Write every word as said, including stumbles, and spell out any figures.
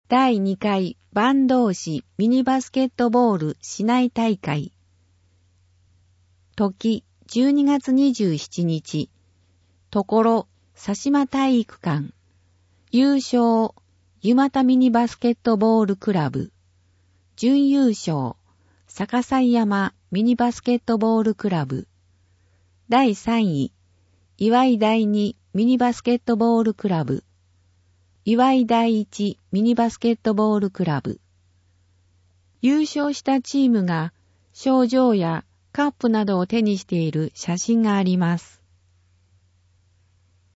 だいにかい坂東市ミニバスケットボール市内大会。時じゅうにがつにじゅうしちにち。ところ佐島体育館。優勝湯又ミニバスケットボールクラブ。準優勝逆西山ミニバスケットボールクラブ。だいさんい岩井第二ミニバスケットボールクラブ。岩井第一ミニバスケットボールクラブ。優勝したチームが賞状やカップなどを手にしている写真があります。